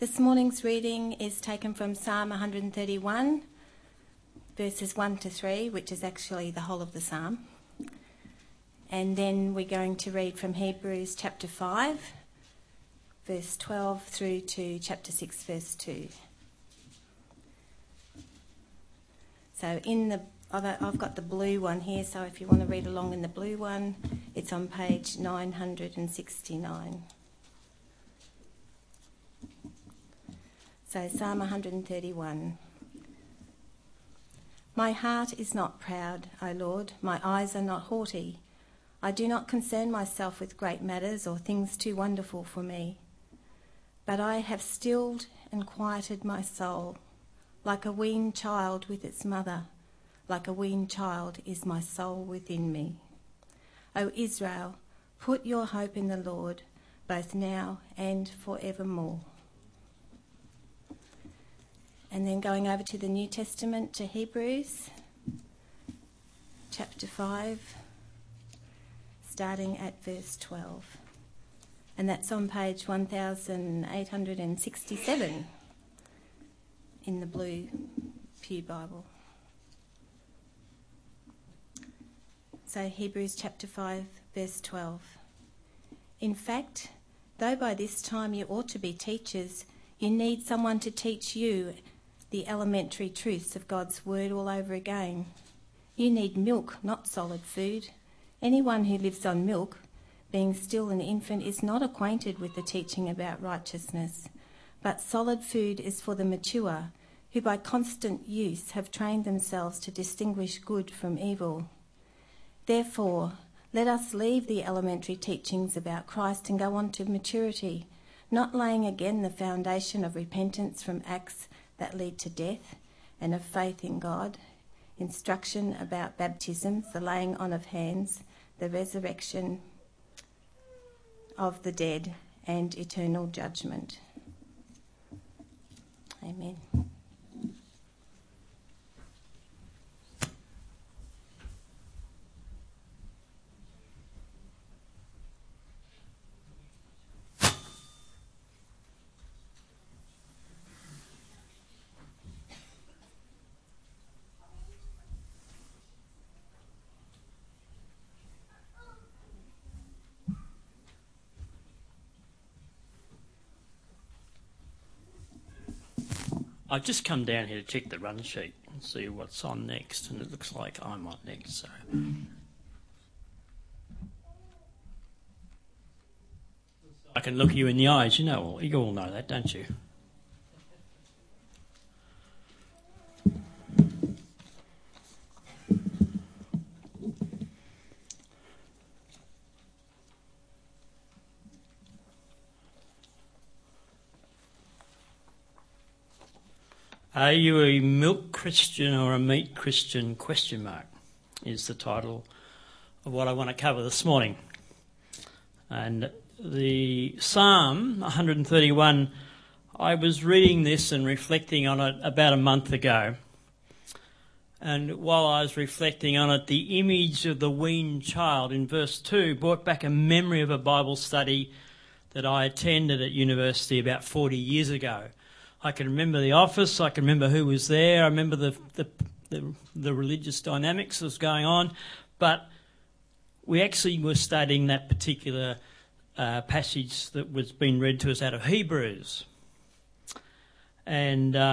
This morning's reading is taken from Psalm 131, verses 1 to 3, which is actually the whole of the psalm. And then we're going to read from Hebrews chapter 5, verse 12 through to chapter 6, verse 2. So I've got the blue one here, so if you want to read along in the blue one, it's on page 969. So Psalm 131. My heart is not proud, O Lord, my eyes are not haughty. I do not concern myself with great matters or things too wonderful for me. But I have stilled and quieted my soul, like a weaned child with its mother. Like a weaned child is my soul within me. O Israel, put your hope in the Lord, both now and forevermore. And then going over to the New Testament, to Hebrews, chapter 5, starting at verse 12. And that's on page 1867 in the blue Pew Bible. So Hebrews chapter 5, verse 12. In fact, though by this time you ought to be teachers, you need someone to teach you the elementary truths of God's word all over again. You need milk, not solid food. Anyone who lives on milk, being still an infant, is not acquainted with the teaching about righteousness. But solid food is for the mature, who by constant use have trained themselves to distinguish good from evil. Therefore, let us leave the elementary teachings about Christ and go on to maturity, not laying again the foundation of repentance from acts that lead to death, and of faith in God, instruction about baptisms, the laying on of hands, the resurrection of the dead, and eternal judgment. Amen. I've just come down here to check the run sheet and see what's on next, and it looks like I'm on next, so... I can look you in the eyes, you all know that, don't you? Are you a milk Christian or a meat Christian? Is the title of what I want to cover this morning. And the Psalm 131, I was reading this and reflecting on it about a month ago. And while I was reflecting on it, the image of the weaned child in verse 2 brought back a memory of a Bible study that I attended at university about 40 years ago. I can remember the office, I can remember who was there, I remember the religious dynamics that was going on, but we actually were studying that particular passage that was being read to us out of Hebrews. And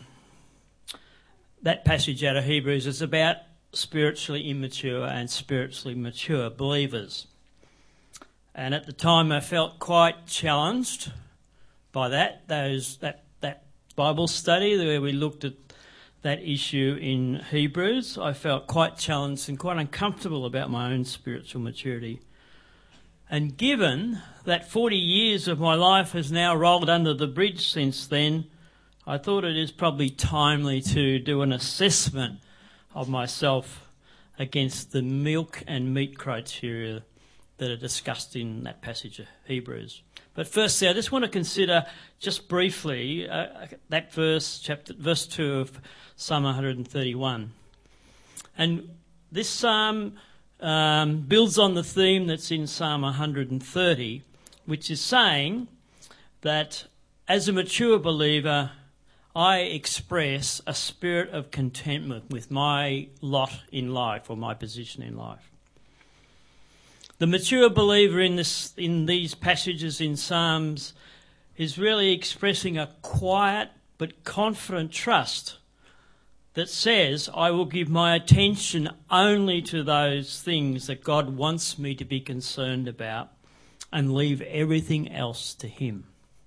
that passage out of Hebrews is about spiritually immature and spiritually mature believers. And at the time I felt quite challenged by that Bible study where we looked at that issue in Hebrews. I felt quite challenged and quite uncomfortable about my own spiritual maturity. And given that 40 years of my life has now rolled under the bridge since then, I thought it is probably timely to do an assessment of myself against the milk and meat criteria that are discussed in that passage of Hebrews. But firstly, I just want to consider just briefly that verse 2 of Psalm 131. And this psalm builds on the theme that's in Psalm 130, which is saying that as a mature believer, I express a spirit of contentment with my lot in life or my position in life. The mature believer in these passages in Psalms is really expressing a quiet but confident trust that says, I will give my attention only to those things that God wants me to be concerned about and leave everything else to Him.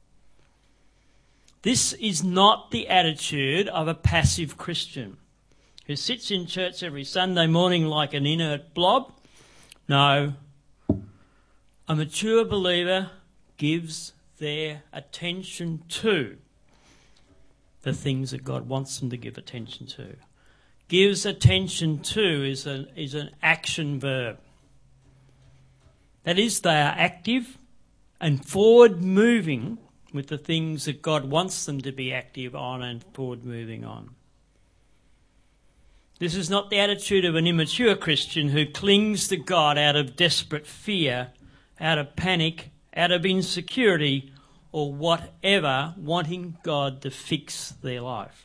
This is not the attitude of a passive Christian who sits in church every Sunday morning like an inert blob. No, a mature believer gives their attention to the things that God wants them to give attention to. Gives attention to is an action verb. That is, they are active and forward moving with the things that God wants them to be active on and forward moving on. This is not the attitude of an immature Christian who clings to God out of desperate fear, out of panic, out of insecurity, or whatever, wanting God to fix their life.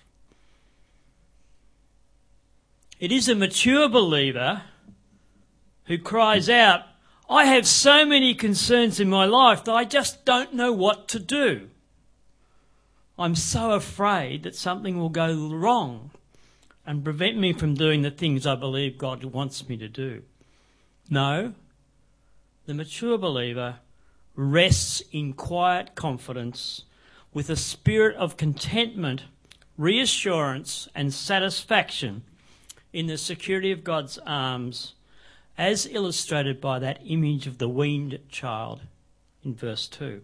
It is a mature believer who cries out, I have so many concerns in my life that I just don't know what to do. I'm so afraid that something will go wrong and prevent me from doing the things I believe God wants me to do. No, the mature believer rests in quiet confidence with a spirit of contentment, reassurance and satisfaction in the security of God's arms, as illustrated by that image of the weaned child in verse 2.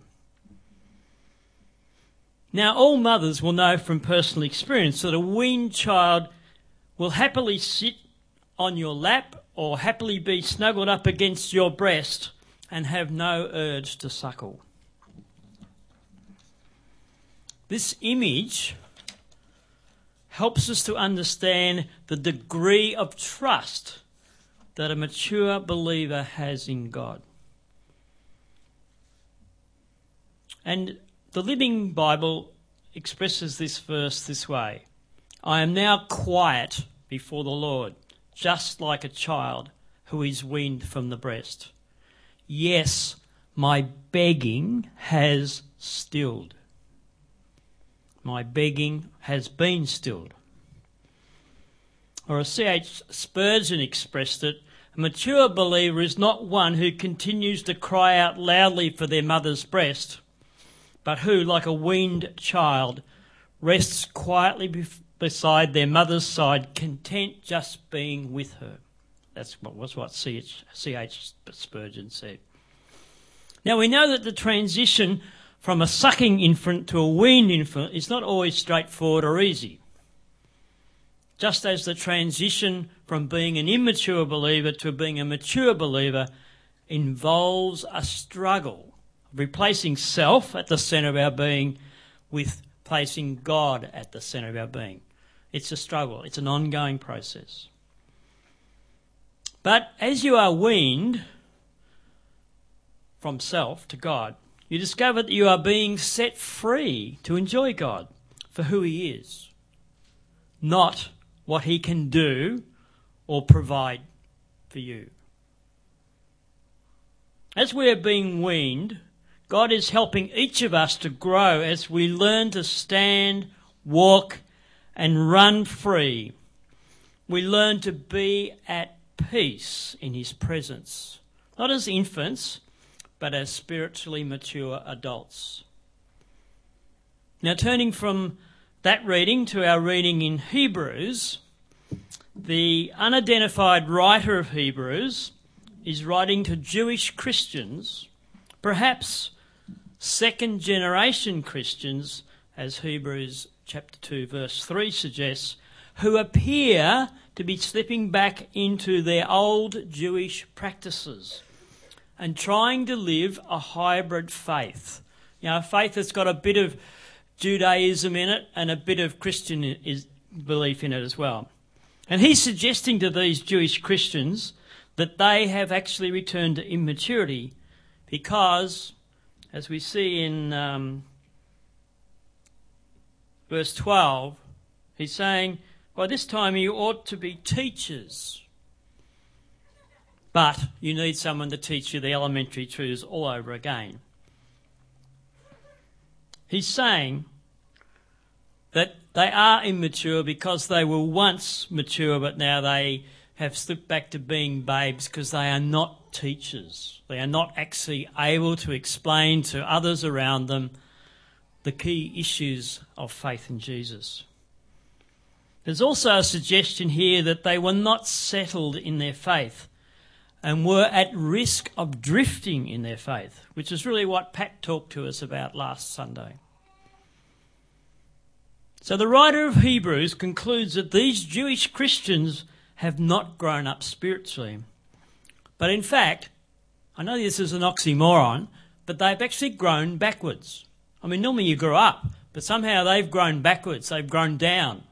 Now, all mothers will know from personal experience that a weaned child will happily sit on your lap or happily be snuggled up against your breast and have no urge to suckle. This image helps us to understand the degree of trust that a mature believer has in God. And the Living Bible expresses this verse this way: I am now quiet before the Lord, just like a child who is weaned from the breast. Yes, my begging has stilled. My begging has been stilled. Or as C.H. Spurgeon expressed it, a mature believer is not one who continues to cry out loudly for their mother's breast, but who, like a weaned child, rests quietly beside their mother's side, content just being with her. That's what C.H. Spurgeon said. Now, we know that the transition from a sucking infant to a weaned infant is not always straightforward or easy. Just as the transition from being an immature believer to being a mature believer involves a struggle of replacing self at the centre of our being with placing God at the centre of our being. It's a struggle. It's an ongoing process. But as you are weaned from self to God, you discover that you are being set free to enjoy God for who He is, not what He can do or provide for you. As we are being weaned, God is helping each of us to grow as we learn to stand, walk, and run free. We learn to be at peace in His presence, not as infants, but as spiritually mature adults. Now, turning from that reading to our reading in Hebrews, the unidentified writer of Hebrews is writing to Jewish Christians, perhaps second-generation Christians, as Hebrews chapter 2 verse 3 suggests, who appear to be slipping back into their old Jewish practices and trying to live a hybrid faith. You know, a faith that's got a bit of Judaism in it and a bit of Christian belief in it as well. And he's suggesting to these Jewish Christians that they have actually returned to immaturity because, as we see in verse 12, he's saying, by this time you ought to be teachers. But you need someone to teach you the elementary truths all over again. He's saying that they are immature because they were once mature, but now they have slipped back to being babes because they are not teachers. They are not actually able to explain to others around them the key issues of faith in Jesus. There's also a suggestion here that they were not settled in their faith and were at risk of drifting in their faith, which is really what Pat talked to us about last Sunday. So the writer of Hebrews concludes that these Jewish Christians have not grown up spiritually. But in fact, I know this is an oxymoron, but they've actually grown backwards. I mean, normally you grow up, but somehow they've grown backwards, they've grown down.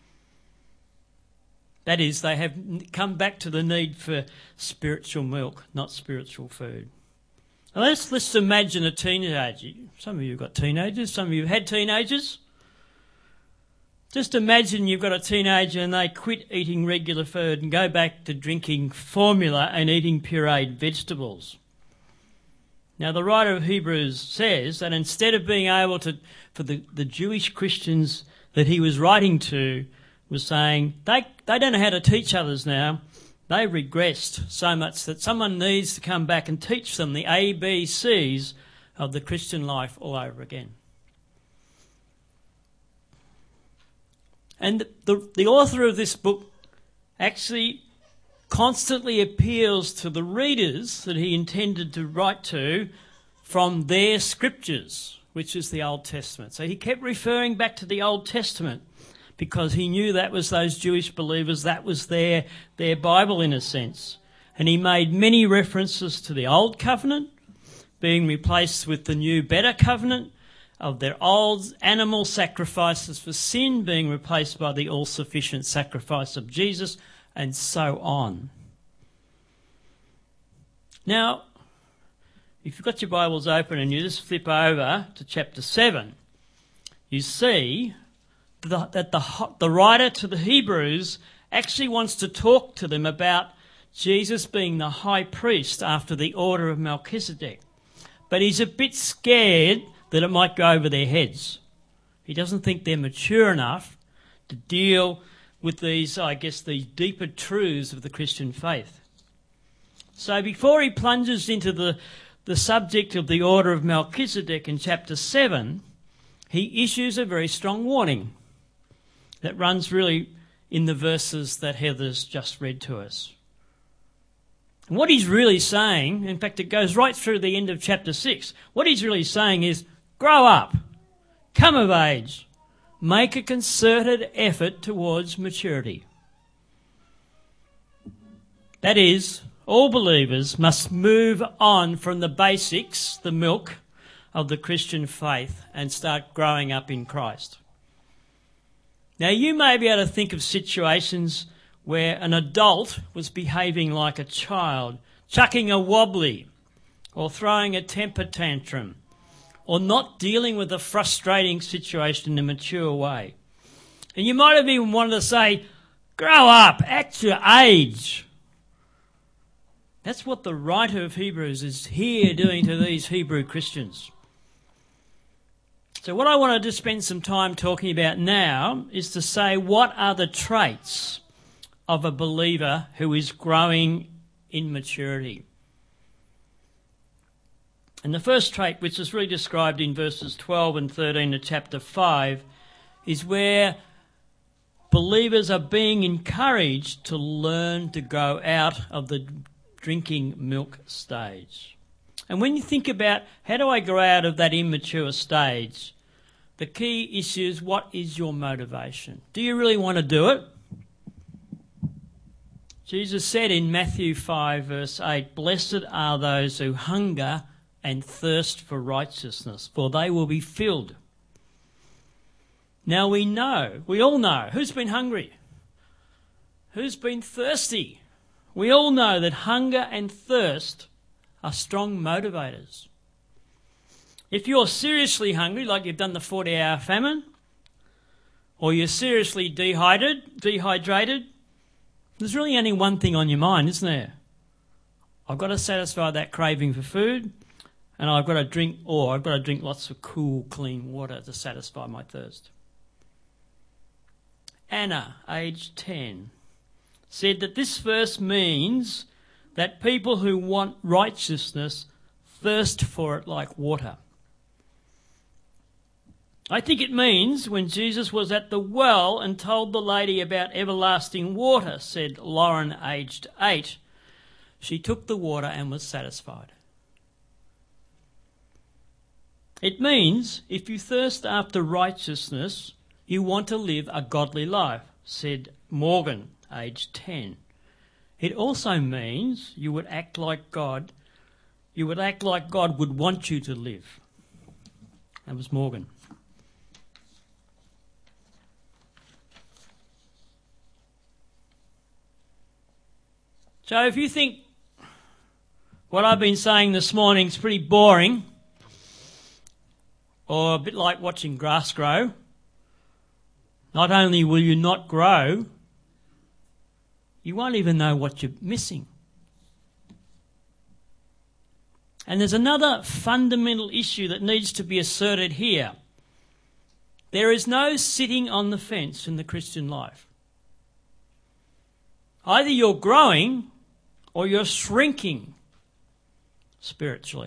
That is, they have come back to the need for spiritual milk, not spiritual food. Now let's imagine a teenager. Some of you have got teenagers, some of you have had teenagers. Just imagine you've got a teenager and they quit eating regular food and go back to drinking formula and eating pureed vegetables. Now the writer of Hebrews says that instead of being able to, for the Jewish Christians that he was writing to, was saying they don't know how to teach others now. They regressed so much that someone needs to come back and teach them the ABCs of the Christian life all over again. And the author of this book actually constantly appeals to the readers that he intended to write to from their scriptures, which is the Old Testament. So he kept referring back to the Old Testament because he knew that was those Jewish believers, that was their Bible in a sense. And he made many references to the Old Covenant being replaced with the new, better covenant, of their old animal sacrifices for sin being replaced by the all-sufficient sacrifice of Jesus, and so on. Now, if you've got your Bibles open and you just flip over to chapter 7, you see that the writer to the Hebrews actually wants to talk to them about Jesus being the high priest after the order of Melchizedek. But he's a bit scared that it might go over their heads. He doesn't think they're mature enough to deal with these deeper truths of the Christian faith. So before he plunges into the subject of the order of Melchizedek in chapter 7, he issues a very strong warning that runs really in the verses that Heather's just read to us. And what he's really saying, in fact it goes right through the end of chapter 6, what he's really saying is, grow up, come of age, make a concerted effort towards maturity. That is, all believers must move on from the basics, the milk of the Christian faith, and start growing up in Christ. Now you may be able to think of situations where an adult was behaving like a child, chucking a wobbly, or throwing a temper tantrum, or not dealing with a frustrating situation in a mature way. And you might have even wanted to say, grow up, act your age. That's what the writer of Hebrews is here doing to these Hebrew Christians. So what I want to just spend some time talking about now is to say what are the traits of a believer who is growing in maturity. And the first trait, which is really described in verses 12 and 13 of chapter 5, is where believers are being encouraged to learn to go out of the drinking milk stage. And when you think about how do I grow out of that immature stage, the key issue is what is your motivation? Do you really want to do it? Jesus said in Matthew 5 verse 8, "Blessed are those who hunger and thirst for righteousness, for they will be filled." Now we all know, who's been hungry? Who's been thirsty? We all know that hunger and thirst are strong motivators. If you're seriously hungry, like you've done the 40-hour famine, or you're seriously dehydrated, there's really only one thing on your mind, isn't there? I've got to satisfy that craving for food, and I've got to drink lots of cool, clean water to satisfy my thirst. Anna, aged 10, said that this verse means that people who want righteousness thirst for it like water. I think it means when Jesus was at the well and told the lady about everlasting water, said Lauren, aged 8, she took the water and was satisfied. It means if you thirst after righteousness, you want to live a godly life, said Morgan, aged 10. It also means you would act like God. You would act like God would want you to live. That was Morgan. So if you think what I've been saying this morning is pretty boring, or a bit like watching grass grow, not only will you not grow, you won't even know what you're missing. And there's another fundamental issue that needs to be asserted here. There is no sitting on the fence in the Christian life. Either you're growing or you're shrinking spiritually.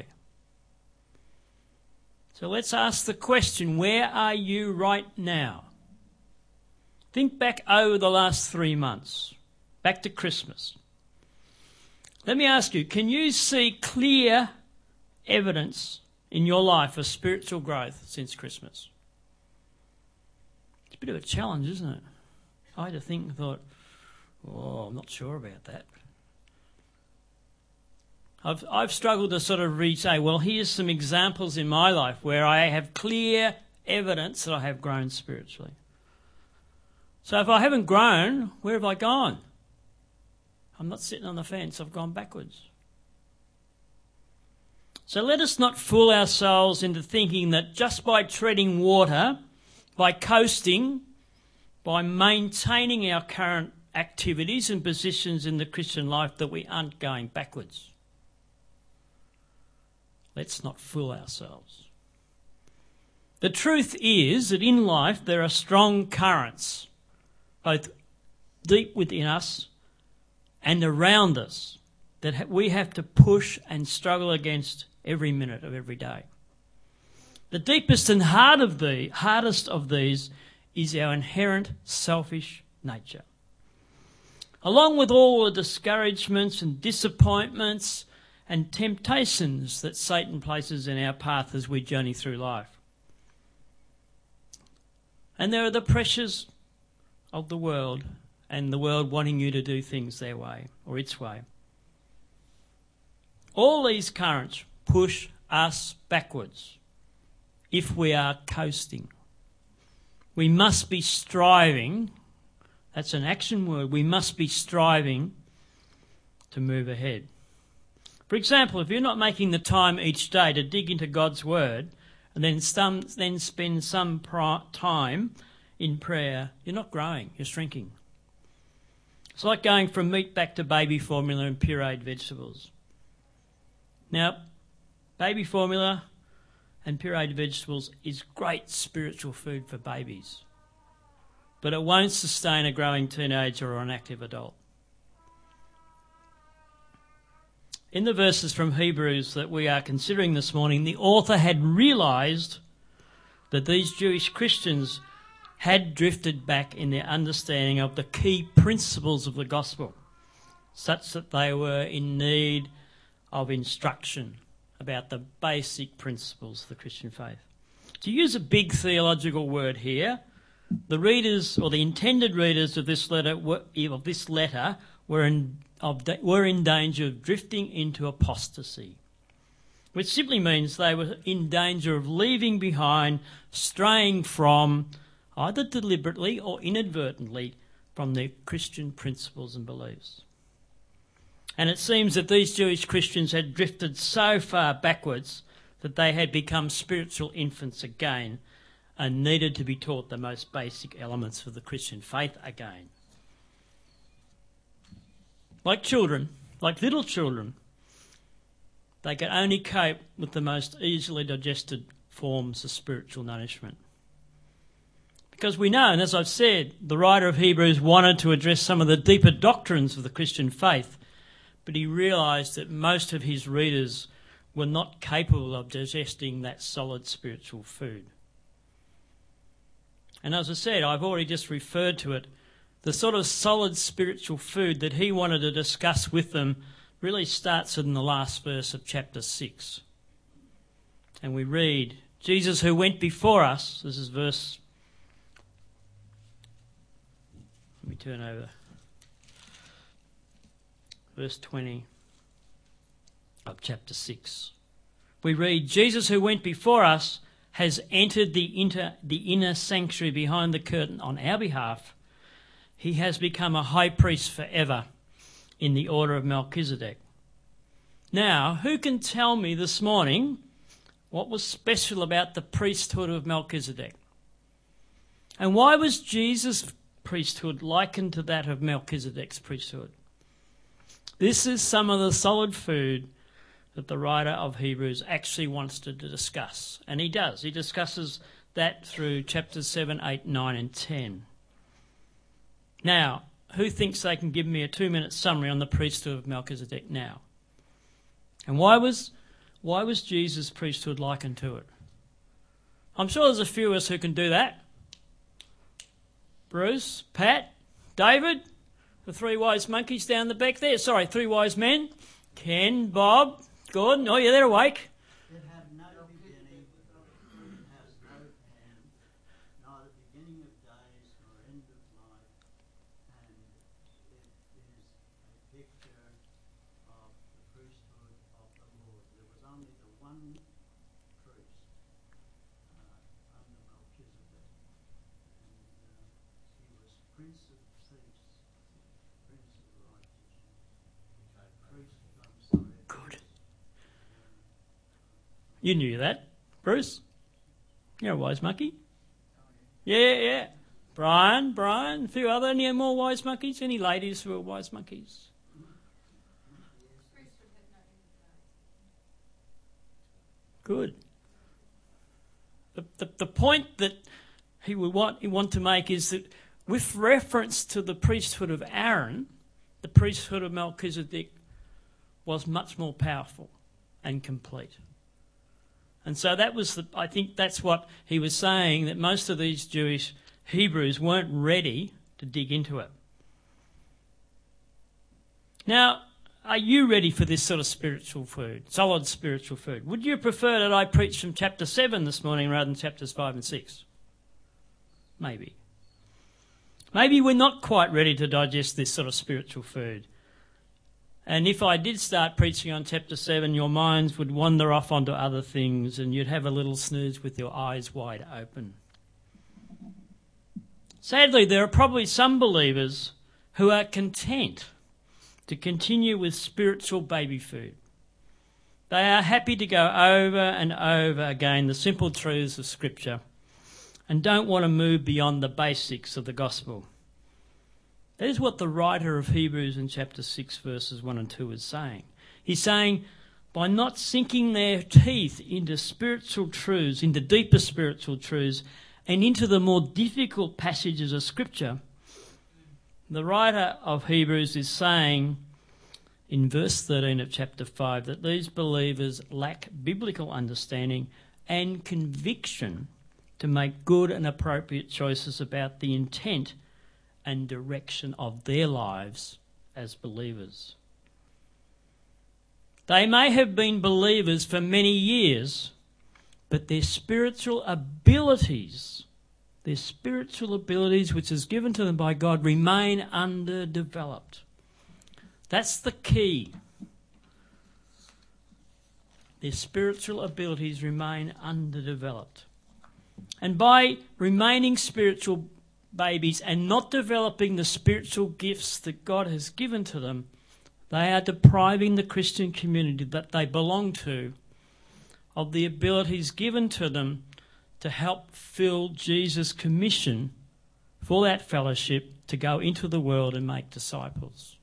So let's ask the question, where are you right now? Think back over the last 3 months, back to Christmas. Let me ask you, can you see clear evidence in your life of spiritual growth since Christmas? It's a bit of a challenge, isn't it? I had to think and thought, I'm not sure about that. I've struggled to sort of say, well, here's some examples in my life where I have clear evidence that I have grown spiritually. So if I haven't grown, where have I gone? I'm not sitting on the fence, I've gone backwards. So let us not fool ourselves into thinking that just by treading water, by coasting, by maintaining our current activities and positions in the Christian life, that we aren't going backwards. Let's not fool ourselves. The truth is that in life there are strong currents, both deep within us and around us, that we have to push and struggle against every minute of every day. The deepest and hardest of these is our inherent selfish nature. Along with all the discouragements and disappointments and temptations that Satan places in our path as we journey through life. And there are the pressures of the world, and the world wanting you to do things their way or its way. All these currents push us backwards if we are coasting. We must be striving, that's an action word, we must be striving to move ahead. For example, if you're not making the time each day to dig into God's Word and then spend some time in prayer, you're not growing, you're shrinking. It's like going from meat back to baby formula and pureed vegetables. Now, baby formula and pureed vegetables is great spiritual food for babies, but it won't sustain a growing teenager or an active adult. In the verses from Hebrews that we are considering this morning, the author had realised that these Jewish Christians had drifted back in their understanding of the key principles of the gospel, such that they were in need of instruction about the basic principles of the Christian faith. To use a big theological word here, the readers, or the intended readers of this letter, were in danger of drifting into apostasy, which simply means they were in danger of leaving behind, straying from, either deliberately or inadvertently, from their Christian principles and beliefs. And it seems that these Jewish Christians had drifted so far backwards that they had become spiritual infants again and needed to be taught the most basic elements of the Christian faith again. Like children, like little children, they can only cope with the most easily digested forms of spiritual nourishment. Because we know, and as I've said, the writer of Hebrews wanted to address some of the deeper doctrines of the Christian faith, but he realised that most of his readers were not capable of digesting that solid spiritual food. And as I said, I've already just referred to it, the sort of solid spiritual food that he wanted to discuss with them really starts in the last verse of chapter 6. And we read, Jesus who went before us, this is verse, let me turn over, verse 20 of chapter 6. We read, Jesus who went before us has entered the inner sanctuary behind the curtain on our behalf. He has become a high priest forever in the order of Melchizedek. Now, who can tell me this morning what was special about the priesthood of Melchizedek? And why was Jesus' priesthood likened to that of Melchizedek's priesthood? This is some of the solid food that the writer of Hebrews actually wants to discuss. And he does. He discusses that through chapters 7, 8, 9 and 10. Now, who thinks they can give me a 2-minute summary on the priesthood of Melchizedek now? And why was Jesus' priesthood likened to it? I'm sure there's a few of us who can do that. Bruce, Pat, David, the 3 wise monkeys down the back there. Sorry, 3 wise men. Ken, Bob, Gordon. Oh, yeah, they're awake. It had no beginning, it has no end, neither beginning of days nor end of life, and it is a picture of the priesthood of the Lord. There was only the one priest under Melchizedek, and he was Prince of Peace, Prince of Righteousness, priest from Zion. Good. You knew that, Bruce. You're a wise monkey. Yeah. Brian, a few other, any more wise monkeys? Any ladies who are wise monkeys? Good. The point that he would want to make is that with reference to the priesthood of Aaron, the priesthood of Melchizedek was much more powerful and complete. And so that was I think that's what he was saying, that most of these Jewish Hebrews weren't ready to dig into it. Now, are you ready for this sort of spiritual food, solid spiritual food? Would you prefer that I preach from chapter 7 this morning rather than chapters 5 and 6? Maybe. Maybe we're not quite ready to digest this sort of spiritual food. And if I did start preaching on chapter 7, your minds would wander off onto other things and you'd have a little snooze with your eyes wide open. Sadly, there are probably some believers who are content to continue with spiritual baby food. They are happy to go over and over again the simple truths of Scripture and don't want to move beyond the basics of the gospel. That is what the writer of Hebrews in chapter 6 verses 1 and 2 is saying. He's saying by not sinking their teeth into spiritual truths, into deeper spiritual truths, and into the more difficult passages of Scripture, the writer of Hebrews is saying in verse 13 of chapter 5 that these believers lack biblical understanding and conviction to make good and appropriate choices about the intent and direction of their lives as believers. They may have been believers for many years, but their spiritual abilities which is given to them by God remain underdeveloped. That's the key. Their spiritual abilities remain underdeveloped. And by remaining spiritual babies and not developing the spiritual gifts that God has given to them, they are depriving the Christian community that they belong to of the abilities given to them to help fill Jesus' commission for that fellowship to go into the world and make disciples.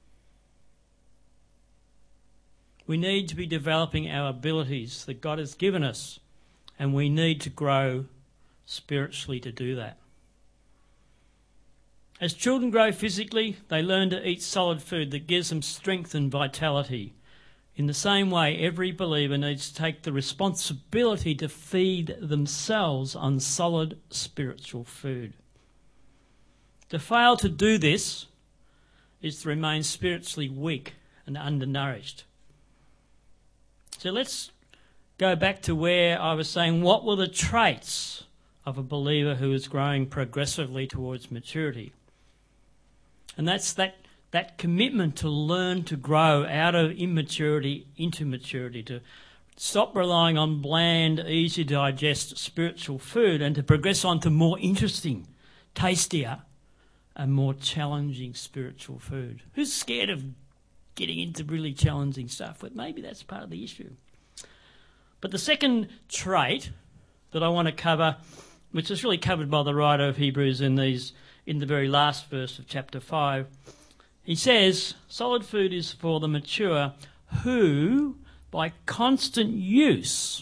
We need to be developing our abilities that God has given us, and we need to grow spiritually to do that. As children grow physically, they learn to eat solid food that gives them strength and vitality. In the same way, every believer needs to take the responsibility to feed themselves on solid spiritual food. To fail to do this is to remain spiritually weak and undernourished. So let's go back to where I was saying, what were the traits of a believer who is growing progressively towards maturity? And that's that commitment to learn to grow out of immaturity into maturity, to stop relying on bland, easy to digest spiritual food and to progress on to more interesting, tastier and more challenging spiritual food. Who's scared of getting into really challenging stuff? But maybe that's part of the issue. But the second trait that I want to cover, which is really covered by the writer of Hebrews in the very last verse of chapter 5, he says, solid food is for the mature who, by constant use,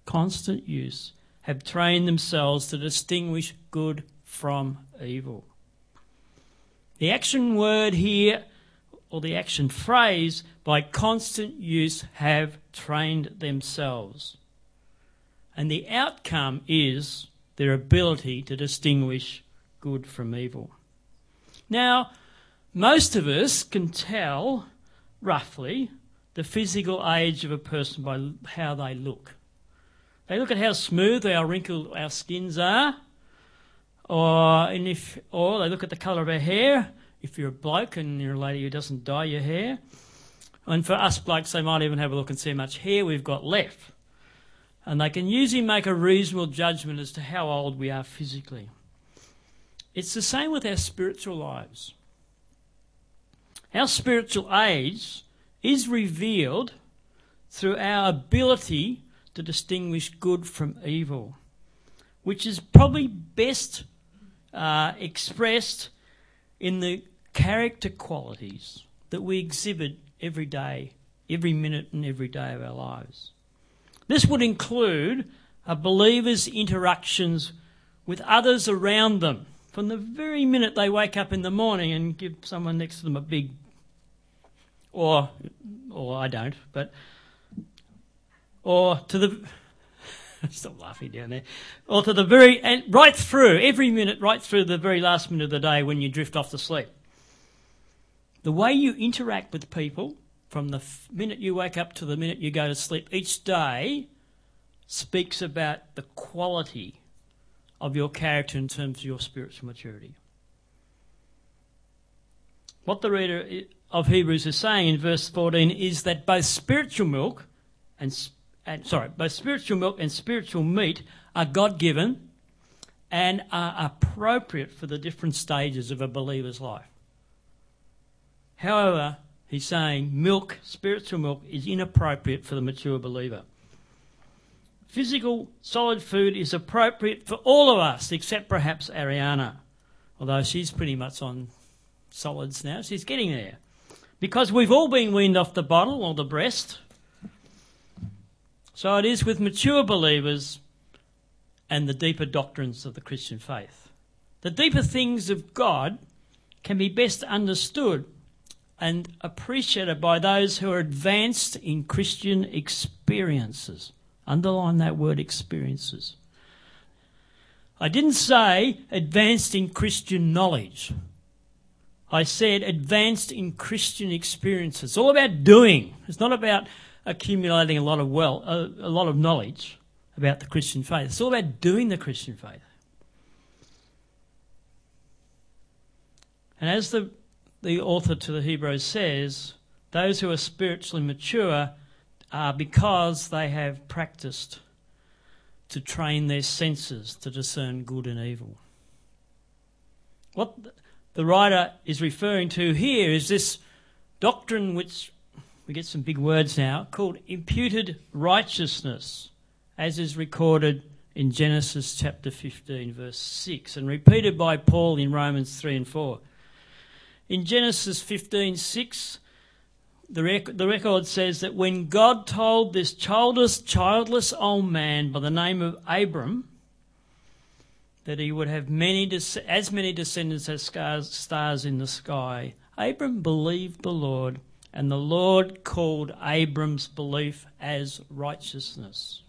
have trained themselves to distinguish good from evil. The action word here, or the action phrase, by constant use have trained themselves. And the outcome is their ability to distinguish good from evil. Now, most of us can tell, roughly, the physical age of a person by how they look. They look at how smooth, how wrinkled our skins are, or they look at the colour of our hair, if you're a bloke and you're a lady who doesn't dye your hair. And for us blokes, they might even have a look and see how much hair we've got left. And they can usually make a reasonable judgment as to how old we are physically. It's the same with our spiritual lives. Our spiritual age is revealed through our ability to distinguish good from evil, which is probably best expressed in the character qualities that we exhibit every day, every minute and every day of our lives. This would include a believer's interactions with others around them from the very minute they wake up in the morning and give someone next to them a big, or I don't, but, or to the, stop laughing down there, or to the very, and right through, every minute, right through the very last minute of the day when you drift off to sleep. The way you interact with people from the minute you wake up to the minute you go to sleep each day speaks about the quality of your character in terms of your spiritual maturity. What the reader of Hebrews is saying in verse 14 is that both spiritual milk and spiritual meat are God-given and are appropriate for the different stages of a believer's life. However, he's saying spiritual milk, is inappropriate for the mature believer. Physical, solid food is appropriate for all of us, except perhaps Ariana, although she's pretty much on solids now. She's getting there. Because we've all been weaned off the bottle or the breast. So it is with mature believers and the deeper doctrines of the Christian faith. The deeper things of God can be best understood and appreciated by those who are advanced in Christian experiences. Underline that word, experiences. I didn't say advanced in Christian knowledge. I said advanced in Christian experiences. It's all about doing. It's not about accumulating a lot of knowledge about the Christian faith. It's all about doing the Christian faith. And as the author to the Hebrews says, those who are spiritually mature are because they have practiced to train their senses to discern good and evil. What the writer is referring to here is this doctrine, which we get some big words now, called imputed righteousness, as is recorded in Genesis chapter 15, verse 6, and repeated by Paul in Romans 3 and 4. In Genesis 15:6, the record says that when God told this childless old man by the name of Abram that he would have as many descendants as stars in the sky, Abram believed the Lord, and the Lord called Abram's belief as righteousness.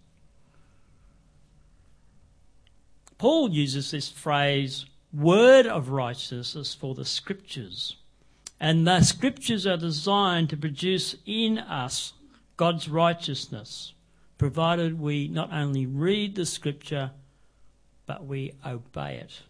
Paul uses this phrase, word of righteousness, for the scriptures. And the scriptures are designed to produce in us God's righteousness, provided we not only read the scripture, but we obey it.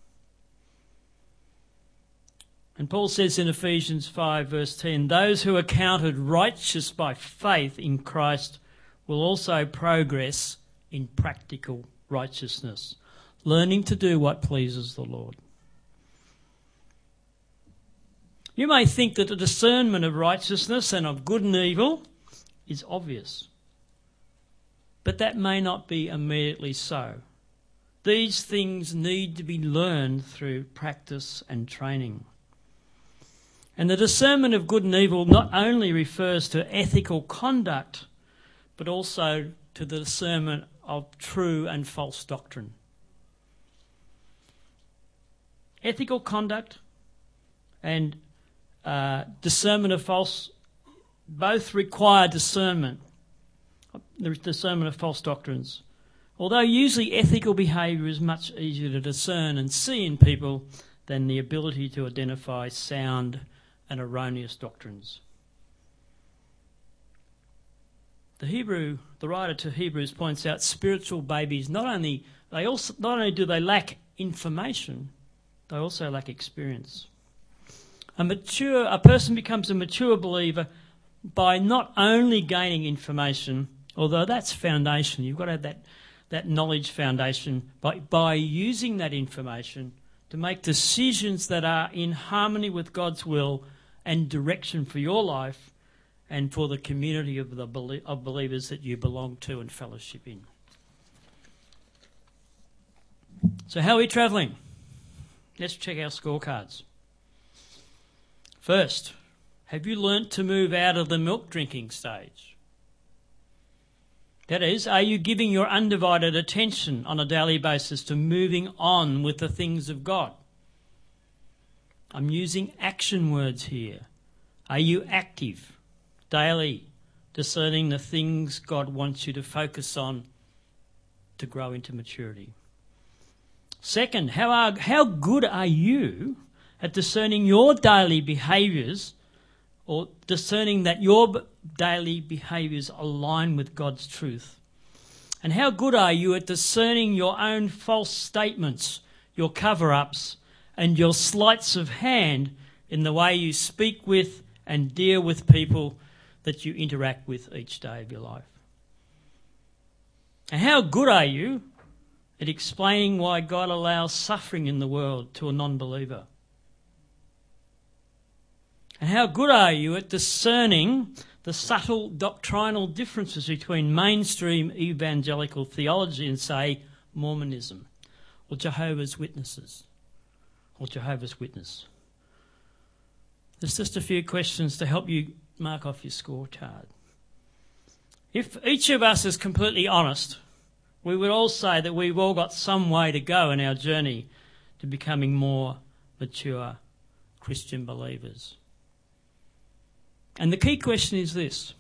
And Paul says in Ephesians 5 verse 10, those who are counted righteous by faith in Christ will also progress in practical righteousness, learning to do what pleases the Lord. You may think that the discernment of righteousness and of good and evil is obvious, but that may not be immediately so. These things need to be learned through practice and training. And the discernment of good and evil not only refers to ethical conduct, but also to the discernment of true and false doctrine. Ethical conduct and discernment of false both require discernment, the discernment of false doctrines. Although usually ethical behaviour is much easier to discern and see in people than the ability to identify sound and erroneous doctrines. The writer to Hebrews points out spiritual babies not only do they lack information, they also lack experience. A person becomes a mature believer by not only gaining information, although that's foundation. You've got to have that knowledge foundation, but by using that information to make decisions that are in harmony with God's will and direction for your life and for the community of believers that you belong to and fellowship in. So how are we travelling? Let's check our scorecards. First, have you learnt to move out of the milk drinking stage? That is, are you giving your undivided attention on a daily basis to moving on with the things of God? I'm using action words here. Are you active, daily, discerning the things God wants you to focus on to grow into maturity? Second, how good are you at discerning your daily behaviours, or discerning that your daily behaviours align with God's truth? And how good are you at discerning your own false statements, your cover-ups, and your sleights of hand in the way you speak with and deal with people that you interact with each day of your life? And how good are you at explaining why God allows suffering in the world to a non-believer? And how good are you at discerning the subtle doctrinal differences between mainstream evangelical theology and, say, Mormonism or Jehovah's Witnesses or Jehovah's Witness? There's just a few questions to help you mark off your scorecard. If each of us is completely honest, we would all say that we've all got some way to go in our journey to becoming more mature Christian believers. And the key question is this: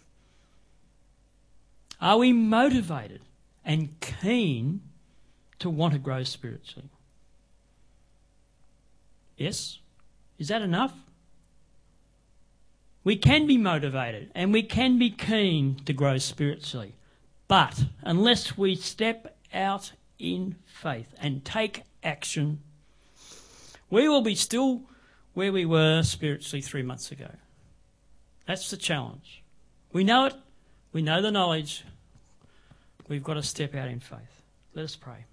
are we motivated and keen to want to grow spiritually? Yes? Is that enough? We can be motivated and we can be keen to grow spiritually, but unless we step out in faith and take action, we will be still where we were spiritually 3 months ago. That's the challenge. We know it. We know the knowledge. We've got to step out in faith. Let us pray.